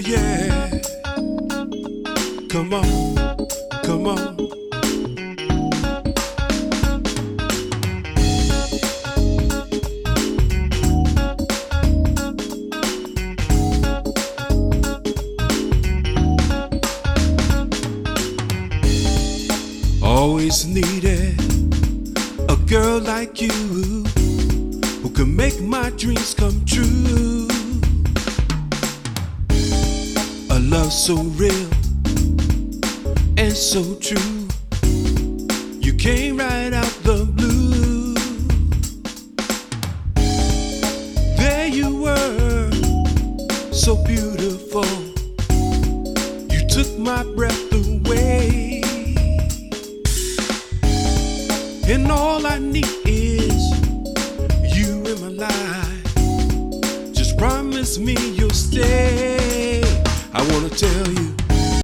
yeah. Come on, come on. Always needed a girl like you who can make my dreams come true. A love so real and so true. You came right out the blue. There you were, so beautiful. You took my breath away. And all I need is you in my life. Just promise me you'll stay. I wanna tell you